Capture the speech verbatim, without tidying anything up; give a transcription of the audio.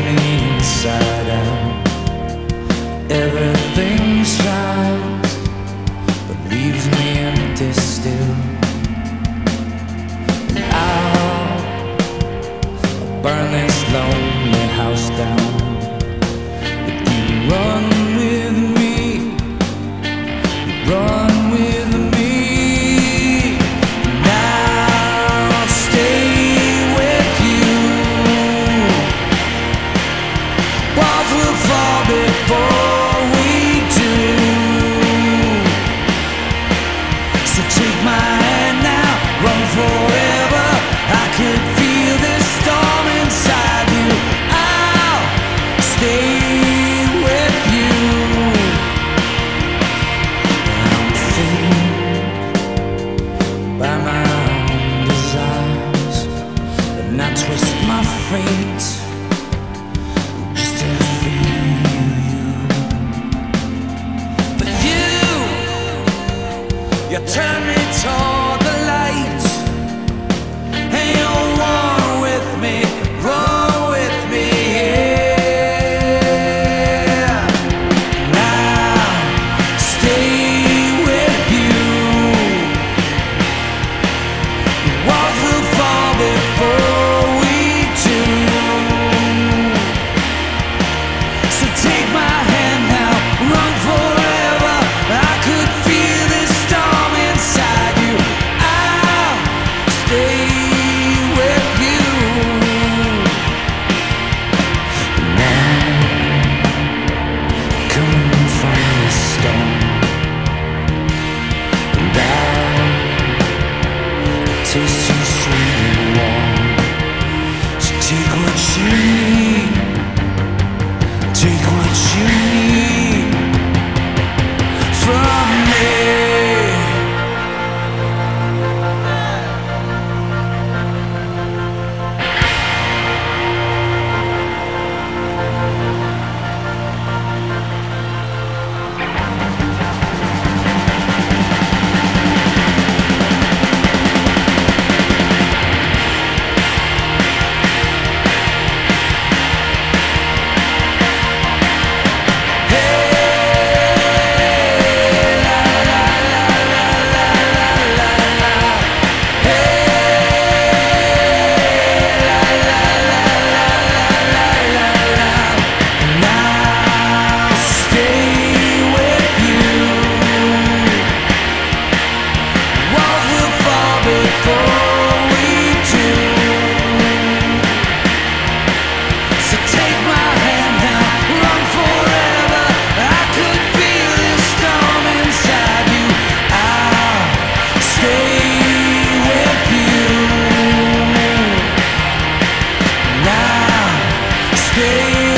me inside out. Everything shines, but leaves me empty still. I'll burn this lonely house down. If you run with me, run with me, and I'll stay with you. Walls will fall before we do. So take my hand now, run forever. I could feel this storm inside you. I'll stay with you. I'm fooled by my own desires, and I twist my fate just to feel you. But you, you turn me toward the light, and you'll run with me, run with me, yeah. Now stay with you. Walls will fall before we do. So take my hand now, run forever. I could feel this storm inside you. I'll stay with you. Now, coming from the storm, and I'll taste you sweet and warm. So take what you need, take what you need from me. Stay